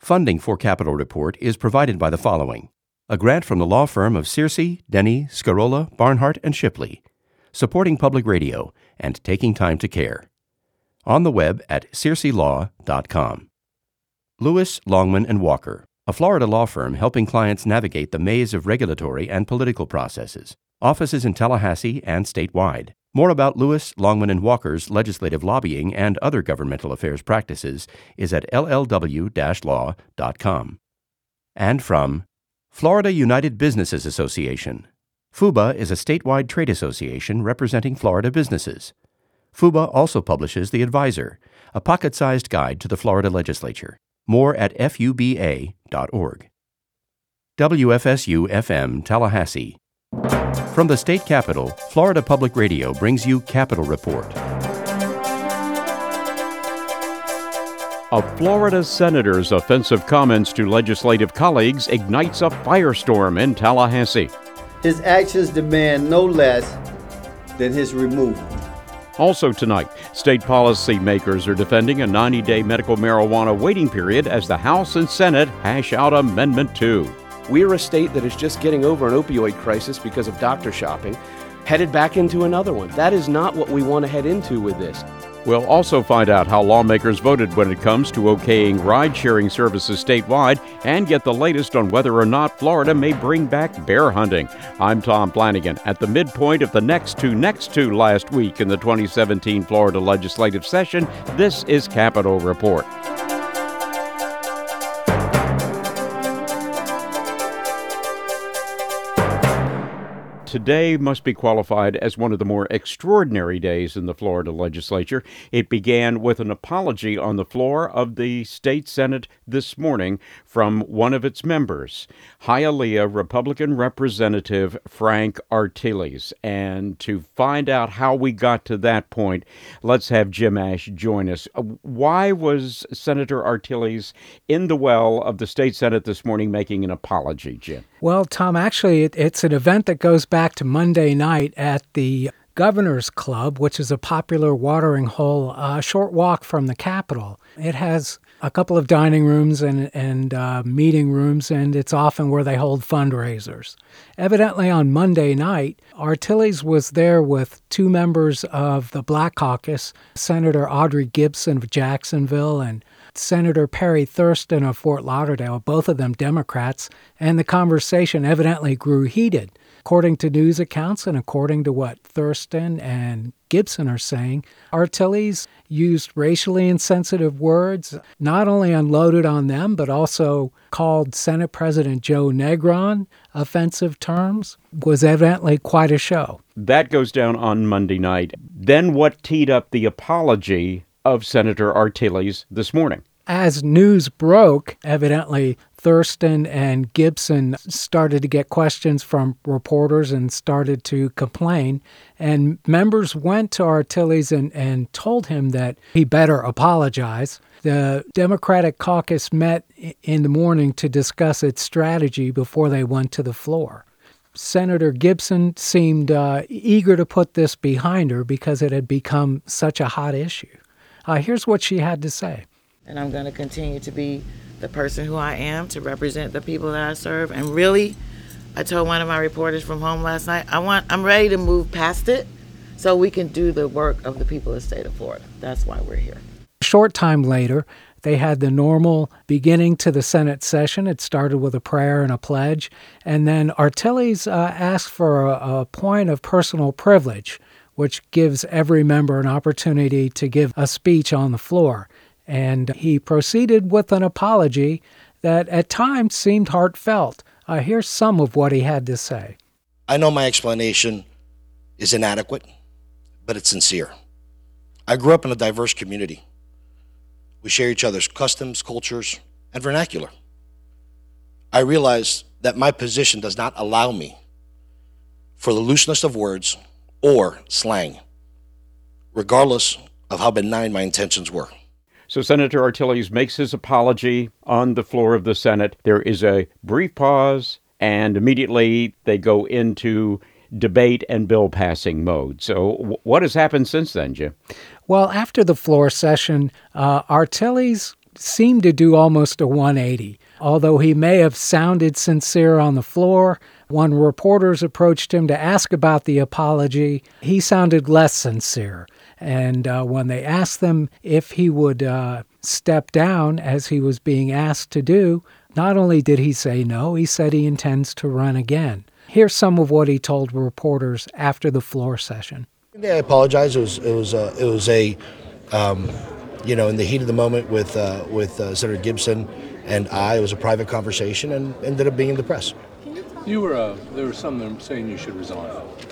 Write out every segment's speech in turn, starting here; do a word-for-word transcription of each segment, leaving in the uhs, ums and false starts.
Funding for Capitol Report is provided by the following: a grant from the law firm of Searcy, Denny, Scarola, Barnhart, and Shipley, supporting public radio and taking time to care. On the web at searcy law dot com. Lewis, Longman and Walker, a Florida law firm helping clients navigate the maze of regulatory and political processes. Offices in Tallahassee and statewide. More about Lewis, Longman and Walker's legislative lobbying and other governmental affairs practices is at l l w dash law dot com. And from Florida United Businesses Association. FUBA is a statewide trade association representing Florida businesses. FUBA also publishes The Advisor, a pocket-sized guide to the Florida legislature. More at f u b a dot org. W F S U F M Tallahassee. From the state capitol, Florida Public Radio brings you Capitol Report. A Florida senator's offensive comments to legislative colleagues ignites a firestorm in Tallahassee. His actions demand no less than his removal. Also tonight, state policymakers are defending a ninety-day medical marijuana waiting period as the House and Senate hash out Amendment two. We're a state that is just getting over an opioid crisis because of doctor shopping, headed back into another one. That is not what we want to head into with this. We'll also find out how lawmakers voted when it comes to okaying ride-sharing services statewide and get the latest on whether or not Florida may bring back bear hunting. I'm Tom Flanagan. At the midpoint of the next two next to last week in the twenty seventeen Florida legislative session, this is Capitol Report. Today must be qualified as one of the more extraordinary days in the Florida legislature. It began with an apology on the floor of the state Senate this morning from one of its members, Hialeah Republican Representative Frank Artiles. And to find out how we got to that point, let's have Jim Ash join us. Why was Senator Artiles in the well of the state Senate this morning making an apology, Jim? Well, Tom, actually, it, it's an event that goes back to Monday night at the Governor's Club, which is a popular watering hole a uh, short walk from the Capitol. It has a couple of dining rooms and, and uh, meeting rooms, and it's often where they hold fundraisers. Evidently, on Monday night, Artiles was there with two members of the Black Caucus, Senator Audrey Gibson of Jacksonville and Senator Perry Thurston of Fort Lauderdale, both of them Democrats, and the conversation evidently grew heated. According to news accounts and according to what Thurston and Gibson are saying, Artiles used racially insensitive words, not only unloaded on them, but also called Senate President Joe Negron offensive terms. Was evidently quite a show. That goes down on Monday night. Then what teed up the apology of Senator Artiles this morning? As news broke, evidently Thurston and Gibson started to get questions from reporters and started to complain. And members went to Artiles and, and told him that he better apologize. The Democratic caucus met in the morning to discuss its strategy before they went to the floor. Senator Gibson seemed uh, eager to put this behind her because it had become such a hot issue. Uh, here's what she had to say. And I'm going to continue to be the person who I am, to represent the people that I serve. And really, I told one of my reporters from home last night, I want, I'm ready to move past it so we can do the work of the people of the state of Florida. That's why we're here. A short time later, they had the normal beginning to the Senate session. It started with a prayer and a pledge. And then Artiles uh, asked for a, a point of personal privilege, which gives every member an opportunity to give a speech on the floor. And he proceeded with an apology that at times seemed heartfelt. Uh, here's some of what he had to say. I know my explanation is inadequate, but it's sincere. I grew up in a diverse community. We share each other's customs, cultures, and vernacular. I realize that my position does not allow me for the looseness of words or slang, regardless of how benign my intentions were. So Senator Artiles makes his apology on the floor of the Senate. There is a brief pause, and immediately they go into debate and bill passing mode. So w- what has happened since then, Jim? Well, after the floor session, uh, Artiles seemed to do almost a one eighty. Although he may have sounded sincere on the floor, when reporters approached him to ask about the apology, he sounded less sincere. And uh, when they asked them if he would uh, step down, as he was being asked to do, not only did he say no, he said he intends to run again. Here's some of what he told reporters after the floor session. Yeah, I apologize. It was it was uh, it was a, um, you know, in the heat of the moment with uh, with uh, Senator Gibson and I. It was a private conversation and ended up being in the press. You were uh, there were some that were saying you should resign.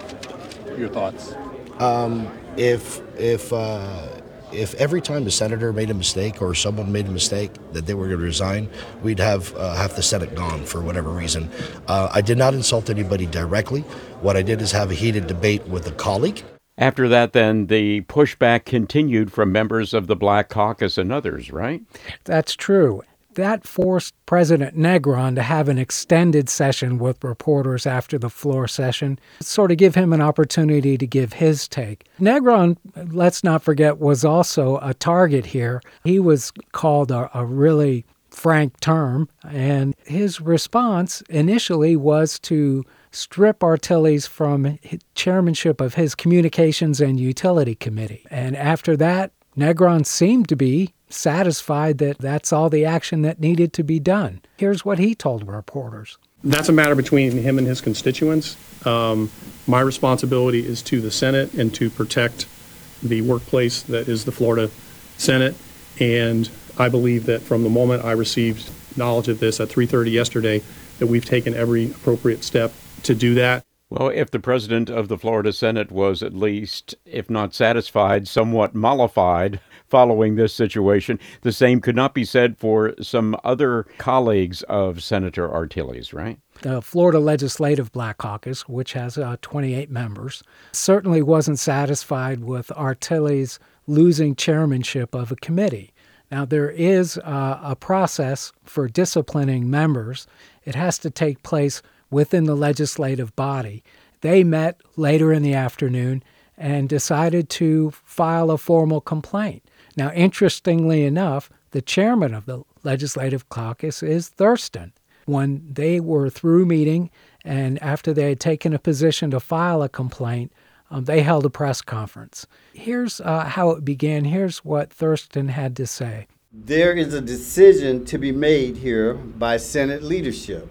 Your thoughts? Um, if if uh, if every time the senator made a mistake or someone made a mistake that they were going to resign, we'd have uh, half the Senate gone for whatever reason. Uh, I did not insult anybody directly. What I did is have a heated debate with a colleague. After that, then, the pushback continued from members of the Black Caucus and others, right? That's true. That forced President Negron to have an extended session with reporters after the floor session, sort of give him an opportunity to give his take. Negron, let's not forget, was also a target here. He was called a, a really frank term, and his response initially was to strip Artiles from chairmanship of his Communications and Utility Committee. And after that, Negron seemed to be satisfied that that's all the action that needed to be done. Here's what he told reporters. That's a matter between him and his constituents. Um, my responsibility is to the Senate and to protect the workplace that is the Florida Senate. And I believe that from the moment I received knowledge of this at three thirty yesterday, that we've taken every appropriate step to do that. Well, if the president of the Florida Senate was at least, if not satisfied, somewhat mollified following this situation, the same could not be said for some other colleagues of Senator Artiles, right? The Florida Legislative Black Caucus, which has uh, twenty-eight members, certainly wasn't satisfied with Artiles losing chairmanship of a committee. Now, there is uh, a process for disciplining members. It has to take place within the legislative body. They met later in the afternoon and decided to file a formal complaint. Now, interestingly enough, the chairman of the Legislative Caucus is Thurston. When they were through meeting and after they had taken a position to file a complaint, um, they held a press conference. Here's uh, how it began. Here's what Thurston had to say. There is a decision to be made here by Senate leadership.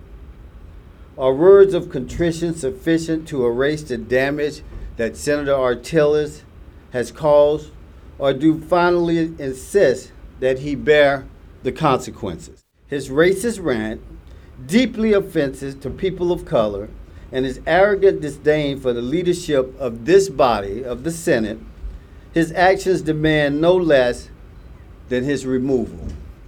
Are words of contrition sufficient to erase the damage that Senator Artiles has caused, or do finally insist that he bear the consequences? His racist rant, deeply offensive to people of color, and his arrogant disdain for the leadership of this body, of the Senate, his actions demand no less than his removal.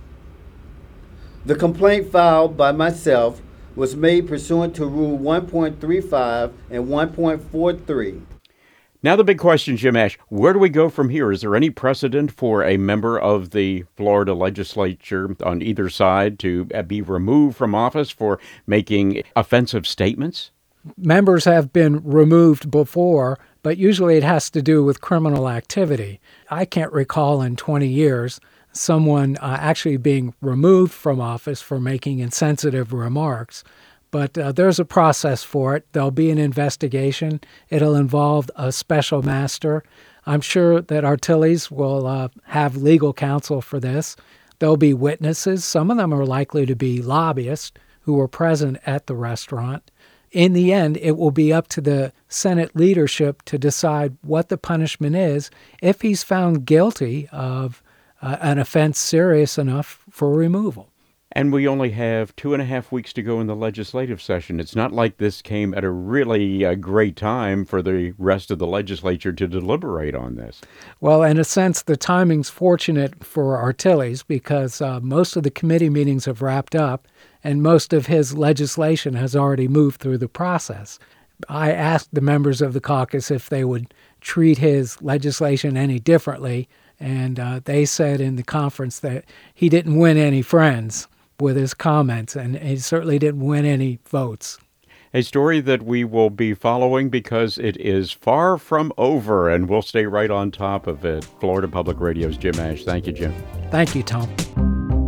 The complaint filed by myself was made pursuant to Rule one point three five and one point four three. Now the big question, Jim Ash, where do we go from here? Is there any precedent for a member of the Florida legislature on either side to be removed from office for making offensive statements? Members have been removed before, but usually it has to do with criminal activity. I can't recall in twenty years someone uh, actually being removed from office for making insensitive remarks. But uh, there's a process for it. There'll be an investigation. It'll involve a special master. I'm sure that Artiles will uh, have legal counsel for this. There'll be witnesses. Some of them are likely to be lobbyists who were present at the restaurant. In the end, it will be up to the Senate leadership to decide what the punishment is if he's found guilty of uh, an offense serious enough for removal. And we only have two and a half weeks to go in the legislative session. It's not like this came at a really uh, great time for the rest of the legislature to deliberate on this. Well, in a sense, the timing's fortunate for Artiles because uh, most of the committee meetings have wrapped up and most of his legislation has already moved through the process. I asked the members of the caucus if they would treat his legislation any differently, and uh, they said in the conference that he didn't win any friends with his comments, and he certainly didn't win any votes. A story that we will be following because it is far from over, and we'll stay right on top of it. Florida Public Radio's Jim Ash. Thank you, Jim. Thank you, Tom.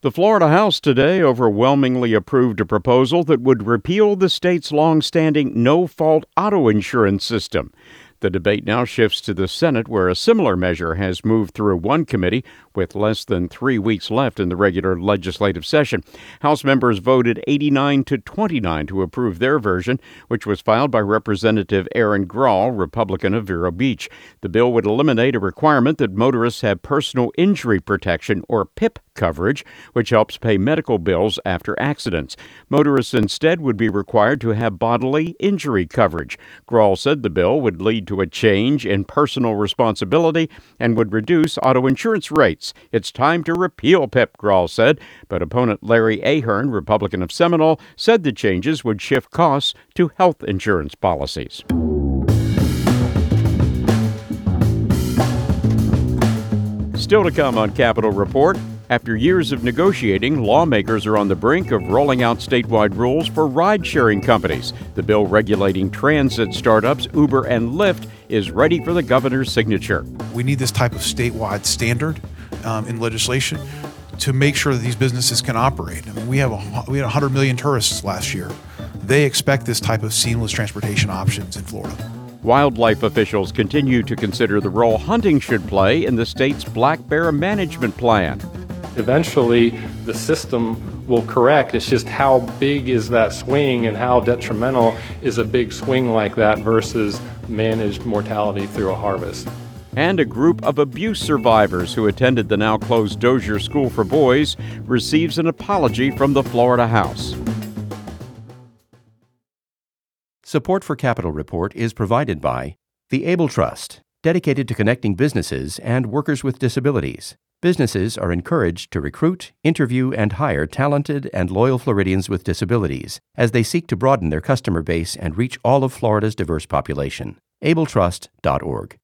The Florida House today overwhelmingly approved a proposal that would repeal the state's long-standing no-fault auto insurance system. The debate now shifts to the Senate, where a similar measure has moved through one committee with less than three weeks left in the regular legislative session. House members voted eighty-nine to twenty-nine to approve their version, which was filed by Representative Aaron Grahl, Republican of Vero Beach. The bill would eliminate a requirement that motorists have personal injury protection, or P I P, coverage, which helps pay medical bills after accidents. Motorists instead would be required to have bodily injury coverage. Grahl said the bill would lead to a change in personal responsibility and would reduce auto insurance rates. It's time to repeal P I P, Grahl said, but opponent Larry Ahern, Republican of Seminole, said the changes would shift costs to health insurance policies. Still to come on Capitol Report. After years of negotiating, lawmakers are on the brink of rolling out statewide rules for ride-sharing companies. The bill regulating transit startups Uber and Lyft is ready for the governor's signature. We need this type of statewide standard um, in legislation to make sure that these businesses can operate. I mean, we have a, we had one hundred million tourists last year. They expect this type of seamless transportation options in Florida. Wildlife officials continue to consider the role hunting should play in the state's black bear management plan. Eventually, the system will correct. It's just how big is that swing and how detrimental is a big swing like that versus managed mortality through a harvest. And a group of abuse survivors who attended the now-closed Dozier School for Boys receives an apology from the Florida House. Support for Capitol Report is provided by the Able Trust, dedicated to connecting businesses and workers with disabilities. Businesses are encouraged to recruit, interview, and hire talented and loyal Floridians with disabilities as they seek to broaden their customer base and reach all of Florida's diverse population. able trust dot org.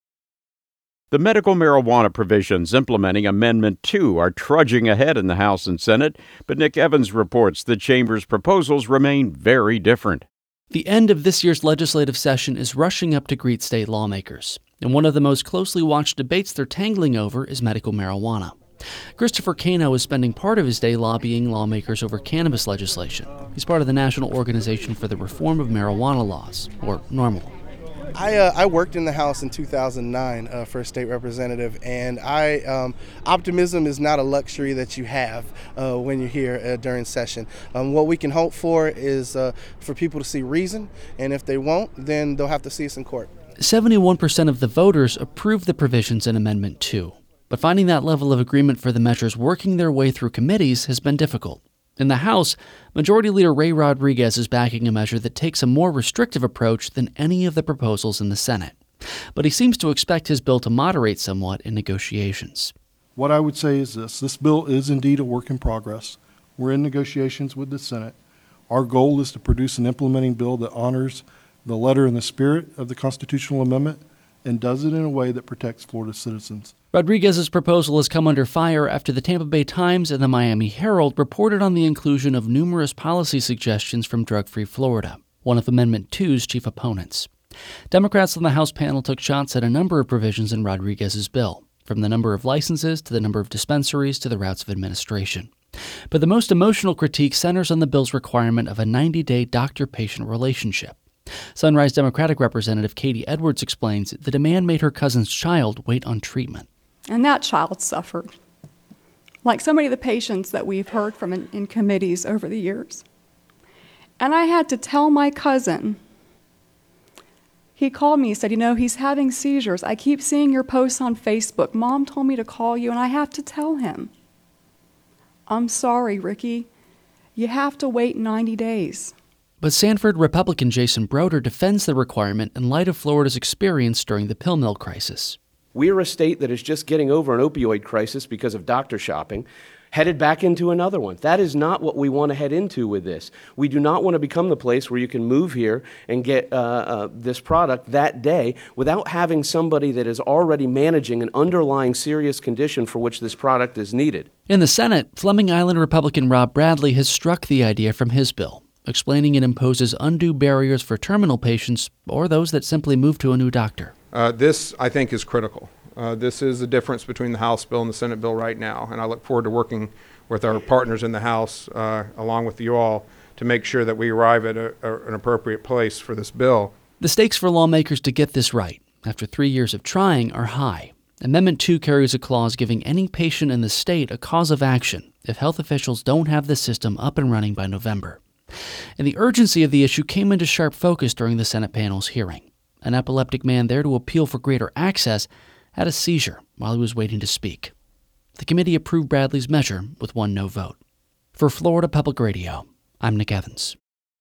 The medical marijuana provisions implementing Amendment two are trudging ahead in the House and Senate, but Nick Evans reports the chamber's proposals remain very different. The end of this year's legislative session is rushing up to greet state lawmakers, and one of the most closely watched debates they're tangling over is medical marijuana. Christopher Cano is spending part of his day lobbying lawmakers over cannabis legislation. He's part of the National Organization for the Reform of Marijuana Laws, or NORML. I, uh, I worked in the House in two thousand nine uh, for a state representative, and I um, optimism is not a luxury that you have uh, when you're here uh, during session. Um, what we can hope for is uh, for people to see reason, and if they won't, then they'll have to see us in court. seventy-one percent of the voters approved the provisions in Amendment two, but finding that level of agreement for the measures working their way through committees has been difficult. In the House, Majority Leader Ray Rodriguez is backing a measure that takes a more restrictive approach than any of the proposals in the Senate. But he seems to expect his bill to moderate somewhat in negotiations. What I would say is this. This bill is indeed a work in progress. We're in negotiations with the Senate. Our goal is to produce an implementing bill that honors the letter and the spirit of the constitutional amendment and does it in a way that protects Florida citizens. Rodriguez's proposal has come under fire after the Tampa Bay Times and the Miami Herald reported on the inclusion of numerous policy suggestions from Drug Free Florida, one of Amendment two's chief opponents. Democrats on the House panel took shots at a number of provisions in Rodriguez's bill, from the number of licenses to the number of dispensaries to the routes of administration. But the most emotional critique centers on the bill's requirement of a ninety-day doctor-patient relationship. Sunrise Democratic Representative Katie Edwards explains the demand made her cousin's child wait on treatment. And that child suffered, like so many of the patients that we've heard from in, in committees over the years. And I had to tell my cousin, he called me, he said, you know, he's having seizures. I keep seeing your posts on Facebook. Mom told me to call you, and I have to tell him. I'm sorry, Ricky. You have to wait ninety days. But Sanford Republican Jason Broder defends the requirement in light of Florida's experience during the pill mill crisis. We're a state that is just getting over an opioid crisis because of doctor shopping, headed back into another one. That is not what we want to head into with this. We do not want to become the place where you can move here and get uh, uh, this product that day without having somebody that is already managing an underlying serious condition for which this product is needed. In the Senate, Fleming Island Republican Rob Bradley has struck the idea from his bill, explaining it imposes undue barriers for terminal patients or those that simply move to a new doctor. Uh, this, I think, is critical. Uh, this is the difference between the House bill and the Senate bill right now, and I look forward to working with our partners in the House, uh, along with you all, to make sure that we arrive at a, a, an appropriate place for this bill. The stakes for lawmakers to get this right, after three years of trying, are high. Amendment two carries a clause giving any patient in the state a cause of action if health officials don't have the system up and running by November. And the urgency of the issue came into sharp focus during the Senate panel's hearing. An epileptic man there to appeal for greater access had a seizure while he was waiting to speak. The committee approved Bradley's measure with one no vote. For Florida Public Radio, I'm Nick Evans.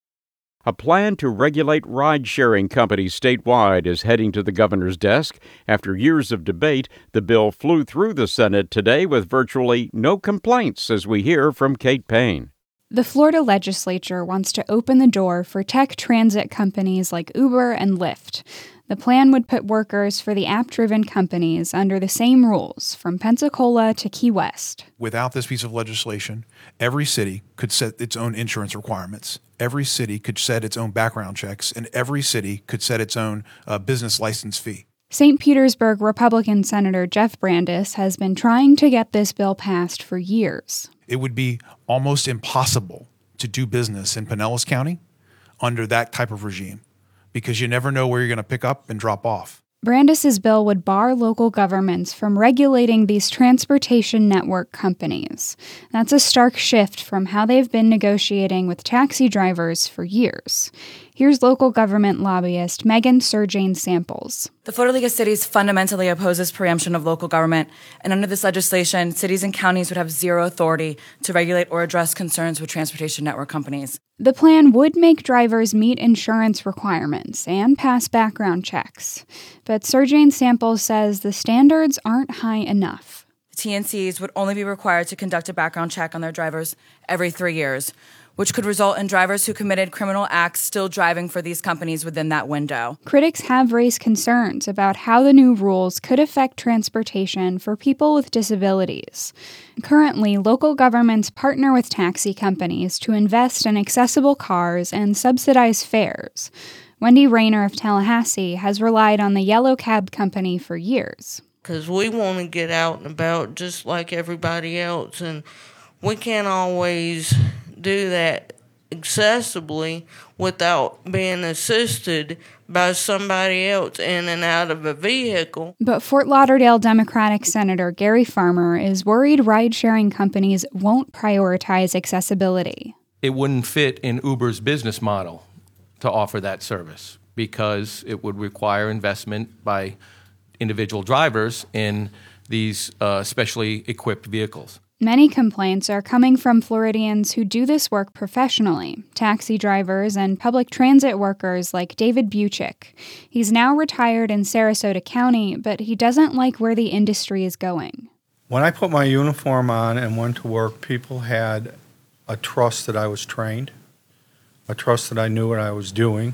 A plan to regulate ride-sharing companies statewide is heading to the governor's desk. After years of debate, the bill flew through the Senate today with virtually no complaints, as we hear from Kate Payne. The Florida legislature wants to open the door for tech transit companies like Uber and Lyft. The plan would put workers for the app-driven companies under the same rules from Pensacola to Key West. Without this piece of legislation, every city could set its own insurance requirements. Every city could set its own background checks, and every city could set its own uh, business license fee. Saint Petersburg Republican Senator Jeff Brandes has been trying to get this bill passed for years. It would be almost impossible to do business in Pinellas County under that type of regime, because you never know where you're going to pick up and drop off. Brandes' bill would bar local governments from regulating these transportation network companies. That's a stark shift from how they've been negotiating with taxi drivers for years. Here's local government lobbyist Megan Surjane Samples. The Florida League of Cities fundamentally opposes preemption of local government, and under this legislation, cities and counties would have zero authority to regulate or address concerns with transportation network companies. The plan would make drivers meet insurance requirements and pass background checks, but Surjane Samples says the standards aren't high enough. T N Cs would only be required to conduct a background check on their drivers every three years, which could result in drivers who committed criminal acts still driving for these companies within that window. Critics have raised concerns about how the new rules could affect transportation for people with disabilities. Currently, local governments partner with taxi companies to invest in accessible cars and subsidize fares. Wendy Rayner of Tallahassee has relied on the Yellow Cab Company for years. Because we want to get out and about just like everybody else, and we can't always do that accessibly without being assisted by somebody else in and out of a vehicle. But Fort Lauderdale Democratic Senator Gary Farmer is worried ride-sharing companies won't prioritize accessibility. It wouldn't fit in Uber's business model to offer that service because it would require investment by individual drivers in these uh, specially equipped vehicles. Many complaints are coming from Floridians who do this work professionally, taxi drivers and public transit workers like David Buchik. He's now retired in Sarasota County, but he doesn't like where the industry is going. When I put my uniform on and went to work, people had a trust that I was trained, a trust that I knew what I was doing.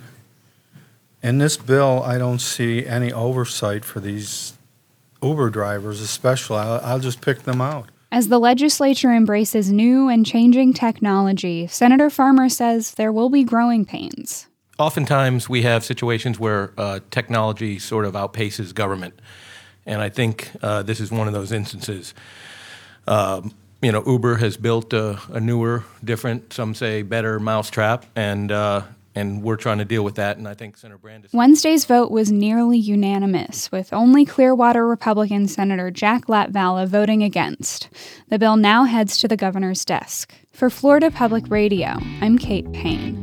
In this bill, I don't see any oversight for these Uber drivers, especially. I'll, I'll just pick them out. As the legislature embraces new and changing technology, Senator Farmer says there will be growing pains. Oftentimes we have situations where uh, technology sort of outpaces government, and I think uh, this is one of those instances. Um, you know, Uber has built a, a newer, different, some say better mousetrap, and uh, and we're trying to deal with that, and I think Senator Brandes... Wednesday's vote was nearly unanimous, with only Clearwater Republican Senator Jack Latvala voting against. The bill now heads to the governor's desk. For Florida Public Radio, I'm Kate Payne.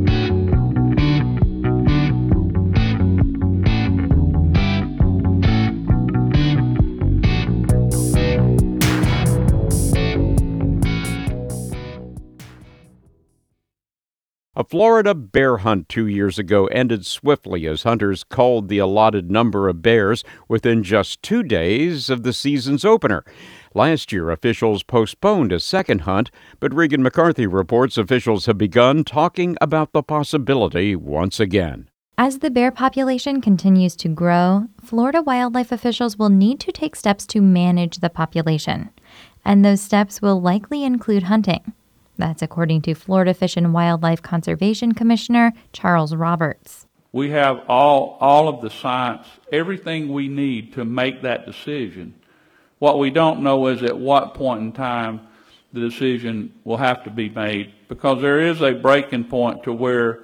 A Florida bear hunt two years ago ended swiftly as hunters culled the allotted number of bears within just two days of the season's opener. Last year, officials postponed a second hunt, but Regan McCarthy reports officials have begun talking about the possibility once again. As the bear population continues to grow, Florida wildlife officials will need to take steps to manage the population, and those steps will likely include hunting. That's according to Florida Fish and Wildlife Conservation Commissioner Charles Roberts. We have all, all of the science, everything we need to make that decision. What we don't know is at what point in time the decision will have to be made, because there is a breaking point to where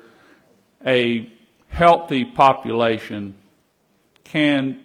a healthy population can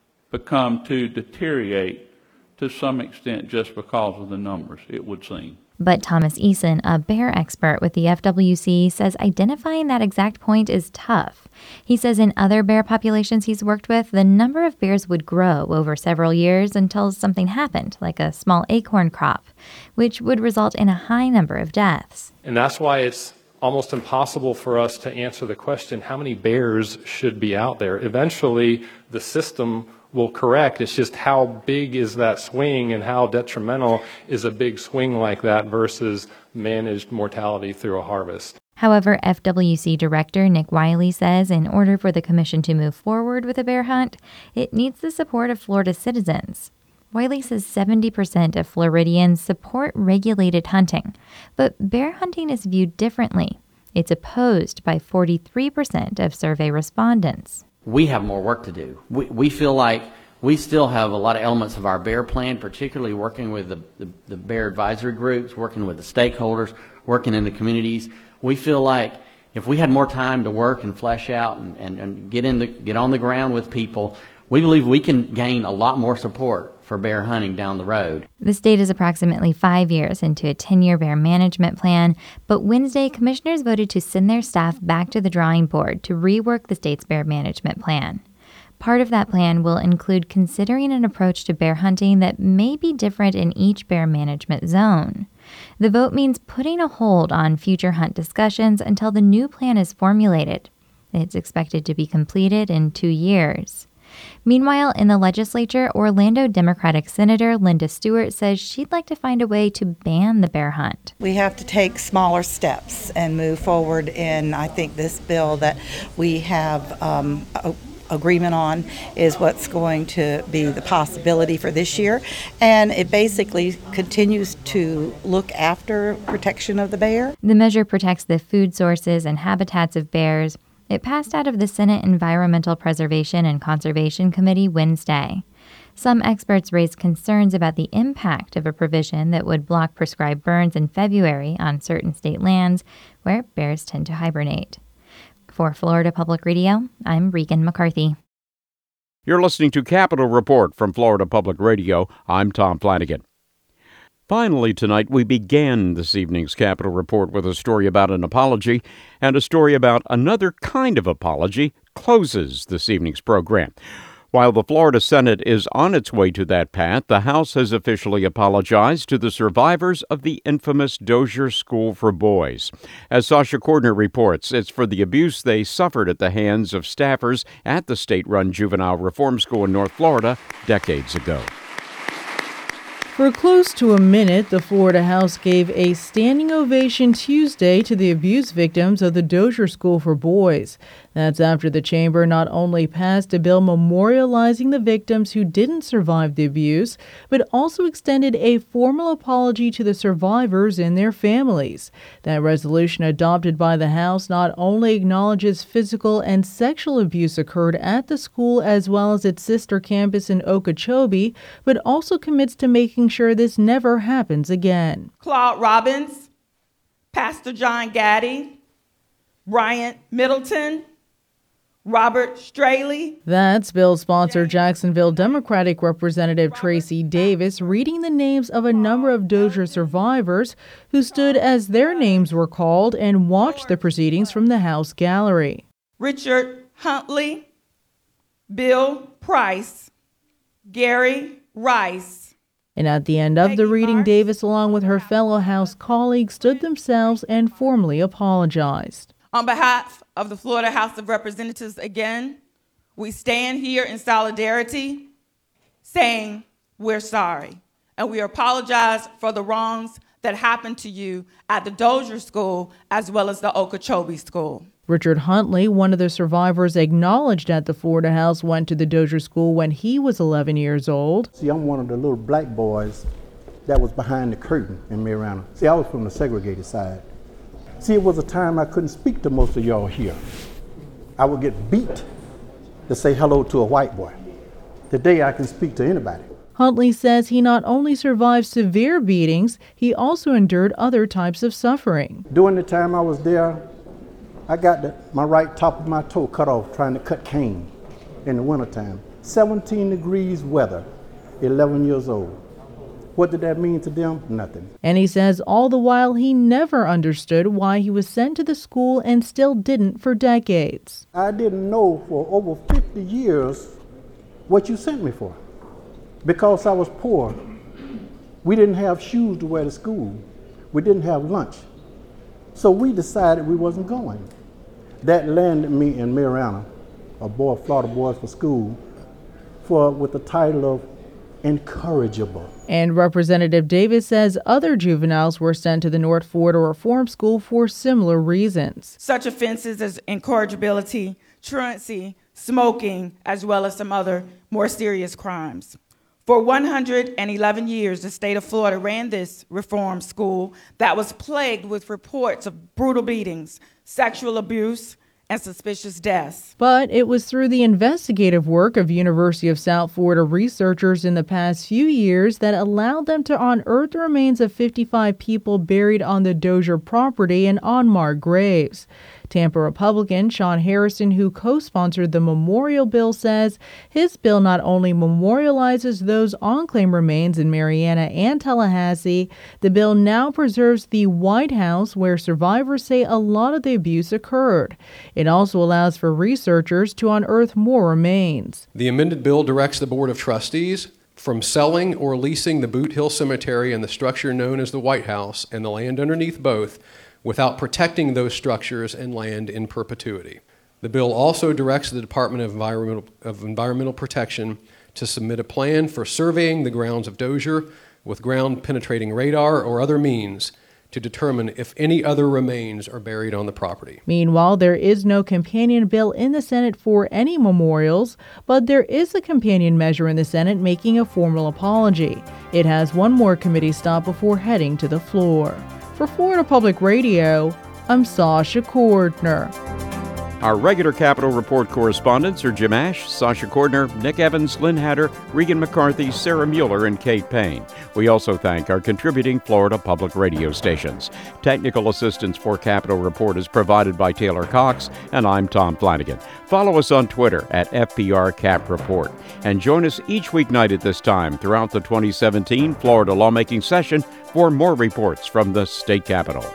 become to deteriorate to some extent just because of the numbers, it would seem. But Thomas Eason, a bear expert with the F W C, says identifying that exact point is tough. He says in other bear populations he's worked with, the number of bears would grow over several years until something happened, like a small acorn crop, which would result in a high number of deaths. And that's why it's almost impossible for us to answer the question, how many bears should be out there? Eventually, the system will correct. It's just how big is that swing and how detrimental is a big swing like that versus managed mortality through a harvest. However, F W C Director Nick Wiley says in order for the commission to move forward with a bear hunt, it needs the support of Florida citizens. Wiley says seventy percent of Floridians support regulated hunting, but bear hunting is viewed differently. It's opposed by forty-three percent of survey respondents. We have more work to do. We, we feel like we still have a lot of elements of our bear plan, particularly working with the, the, the bear advisory groups, working with the stakeholders, working in the communities. We feel like if we had more time to work and flesh out and, and, and get in the, get on the ground with people, we believe we can gain a lot more support for bear hunting down the road. The state is approximately five years into a ten-year bear management plan, but Wednesday, commissioners voted to send their staff back to the drawing board to rework the state's bear management plan. Part of that plan will include considering an approach to bear hunting that may be different in each bear management zone. The vote means putting a hold on future hunt discussions until the new plan is formulated. It's expected to be completed in two years. Meanwhile, in the legislature, Orlando Democratic Senator Linda Stewart says she'd like to find a way to ban the bear hunt. We have to take smaller steps and move forward in, I think, this bill that we have um, a agreement on is what's going to be the possibility for this year. And it basically continues to look after protection of the bear. The measure protects the food sources and habitats of bears. It passed out of the Senate Environmental Preservation and Conservation Committee Wednesday. Some experts raised concerns about the impact of a provision that would block prescribed burns in February on certain state lands where bears tend to hibernate. For Florida Public Radio, I'm Regan McCarthy. You're listening to Capitol Report from Florida Public Radio. I'm Tom Flanagan. Finally tonight, we began this evening's Capitol Report with a story about an apology, and a story about another kind of apology closes this evening's program. While the Florida Senate is on its way to that path, the House has officially apologized to the survivors of the infamous Dozier School for Boys. As Sasha Cordner reports, it's for the abuse they suffered at the hands of staffers at the state-run juvenile reform school in North Florida decades ago. For close to a minute, the Florida House gave a standing ovation Tuesday to the abuse victims of the Dozier School for Boys. That's after the chamber not only passed a bill memorializing the victims who didn't survive the abuse, but also extended a formal apology to the survivors and their families. That resolution adopted by the House not only acknowledges physical and sexual abuse occurred at the school as well as its sister campus in Okeechobee, but also commits to making sure this never happens again. Claude Robbins, Pastor John Gaddy, Bryant Middleton, Robert Straley. That's bill sponsor Jacksonville Democratic Representative Tracy Davis reading the names of a number of Dozier survivors who stood as their names were called and watched the proceedings from the House gallery. Richard Huntley, Bill Price, Gary Rice. And at the end of the reading, Davis, along with her fellow House colleagues, stood themselves and formally apologized. On behalf of the Florida House of Representatives again, we stand here in solidarity saying we're sorry. And we apologize for the wrongs that happened to you at the Dozier School as well as the Okeechobee School. Richard Huntley, one of the survivors acknowledged at the Florida House, went to the Dozier School when he was eleven years old. See, I'm one of the little black boys that was behind the curtain in Mariana. See, I was from the segregated side. See, it was a time I couldn't speak to most of y'all here. I would get beat to say hello to a white boy. Today I can speak to anybody. Huntley says he not only survived severe beatings, he also endured other types of suffering. During the time I was there, I got the, my right top of my toe cut off trying to cut cane in the wintertime. seventeen degrees weather, eleven years old. What did that mean to them? Nothing. And he says all the while he never understood why he was sent to the school and still didn't for decades. I didn't know for over fifty years what you sent me for. Because I was poor, we didn't have shoes to wear to school. We didn't have lunch. So we decided we wasn't going. That landed me in Mariana, a boy, Florida Boys for School, for with the title of incorrigible. And Representative Davis says other juveniles were sent to the North Florida Reform School for similar reasons. Such offenses as incorrigibility, truancy, smoking, as well as some other more serious crimes. For one hundred eleven years, the state of Florida ran this reform school that was plagued with reports of brutal beatings, sexual abuse, and suspicious deaths. But it was through the investigative work of University of South Florida researchers in the past few years that allowed them to unearth the remains of fifty-five people buried on the Dozier property in unmarked graves. Tampa Republican Sean Harrison, who co-sponsored the memorial bill, says his bill not only memorializes those unclaimed remains in Mariana and Tallahassee, the bill now preserves the White House where survivors say a lot of the abuse occurred. It also allows for researchers to unearth more remains. The amended bill directs the Board of Trustees from selling or leasing the Boot Hill Cemetery and the structure known as the White House and the land underneath both without protecting those structures and land in perpetuity. The bill also directs the Department of Environmental, of Environmental Protection to submit a plan for surveying the grounds of Dozier with ground-penetrating radar or other means to determine if any other remains are buried on the property. Meanwhile, there is no companion bill in the Senate for any memorials, but there is a companion measure in the Senate making a formal apology. It has one more committee stop before heading to the floor. For Florida Public Radio, I'm Sasha Cordner. Our regular Capitol Report correspondents are Jim Ash, Sasha Cordner, Nick Evans, Lynn Hatter, Regan McCarthy, Sarah Mueller, and Kate Payne. We also thank our contributing Florida Public Radio stations. Technical assistance for Capitol Report is provided by Taylor Cox, and I'm Tom Flanagan. Follow us on Twitter at F P R Cap Report, and join us each weeknight at this time throughout the twenty seventeen Florida lawmaking session for more reports from the state capitol.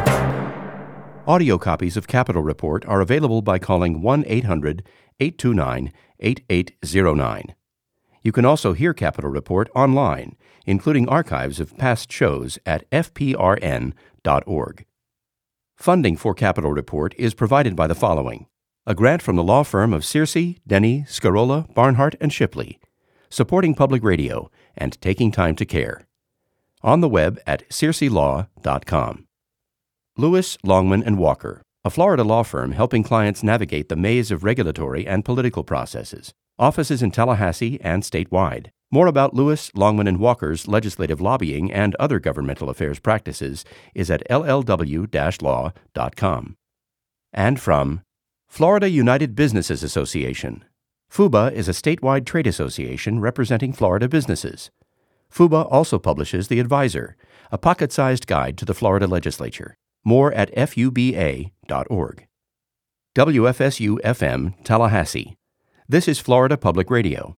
Audio copies of Capitol Report are available by calling one eight hundred eight two nine eight eight zero nine. You can also hear Capitol Report online, including archives of past shows at f p r n dot org. Funding for Capitol Report is provided by the following: a grant from the law firm of Searcy, Denny, Scarola, Barnhart, and Shipley, supporting public radio and taking time to care. On the web at searcy law dot com. Lewis, Longman and Walker, a Florida law firm helping clients navigate the maze of regulatory and political processes. Offices in Tallahassee and statewide. More about Lewis, Longman and Walker's legislative lobbying and other governmental affairs practices is at l l w dash law dot com. And from Florida United Businesses Association. FUBA is a statewide trade association representing Florida businesses. FUBA also publishes The Advisor, a pocket-sized guide to the Florida legislature. More at f u b a dot org. W F S U F M, Tallahassee. This is Florida Public Radio.